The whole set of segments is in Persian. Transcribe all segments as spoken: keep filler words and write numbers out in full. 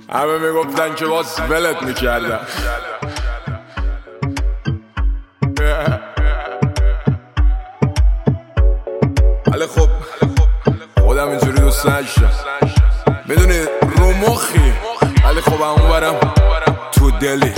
همه میگفتن که باز ولت میکردم. ولی خب خودم اینجوری دوست نشتم، میدونی رو مخی، ولی خب همون برم تو دلی.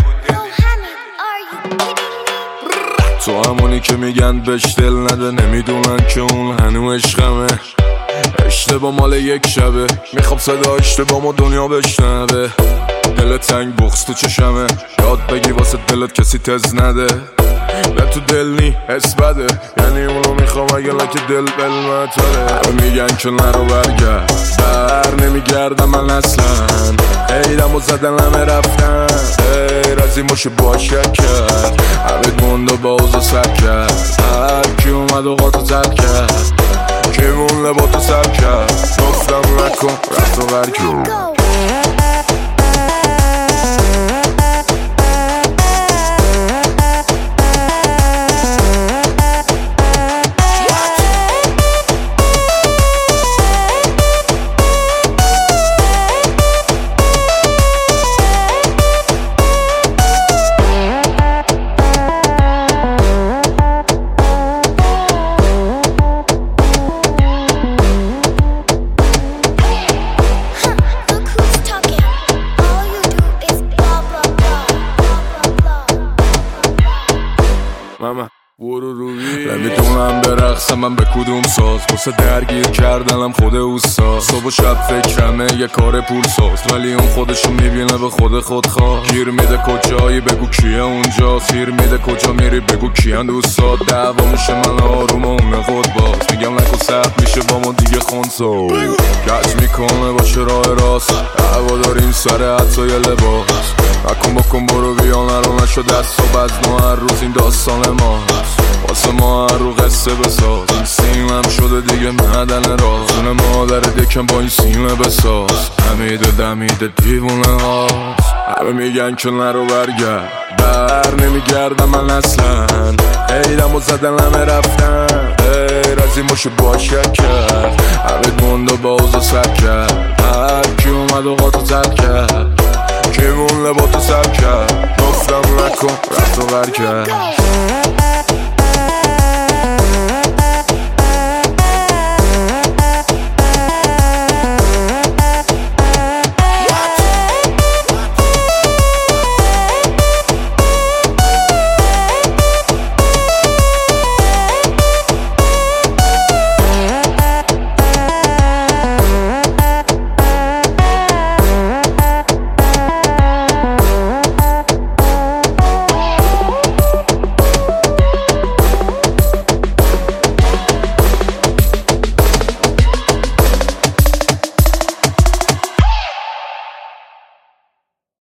تو همونی که میگن بهش دل نده، نمیدونن که اون هنو عشقمه. اشتباه مال یک شبه، میخوام صدا اشتباه ما دنیا بشنوه. دل تنگ بغض تو چشمه، یاد بگی واسه دلت کسی تز نده. نه تو دل نی حس بده، یعنی اونو میخوام اگه لکه دل بلمتره. همه میگن که نرو برگرد، بر نمیگردم من اصلا. ایدم و زدن همه رفتن، غیر از این باشه باشد کرد. همه موند و باز سر کرد، هر کی اومد و قاطو زد کرد. کی مون لباتو سر کرد، گفتم نکن رفت و برکن. ماما برو روی نمیدونم برقصم من به کدوم ساز، واسه درگیر کردنم خود اوستا. صبح و شب فکرمه یه کار پول ساز، ولی اون خودشو میبینه به خود خود خواه. گیر میده کجایی بگو کیه اونجا، سیر میده کجا میری بگو کیه دوستات. دعوا میشه من آروم و اون خود باز، میگم نکو سخت میشه با ما دیگه خونسا. کج میکنه باشه راه راست، هوا داریم سر حتی یه لباس. نکن بکن برو بیا نرو نشو دست و بزن و هر روز این داستان ماست. واسه ما هر رو قصه بساز، این سیمم شده دیگه معدن راز. اون مادر دکم با این سیمه بساز، همیده دمیده دیوونه هاست. همه میگن که نرو برگرد، بر نمیگردم من اصلا. ایدم و زدن همه رفتن، غیر از این باشه باشد کرد. همه موند و باز و سر کرد، هر کی اومد و قاطو زد کرد. کی مون لباتو سر کرد، گفتم نکن رفت و برکرد.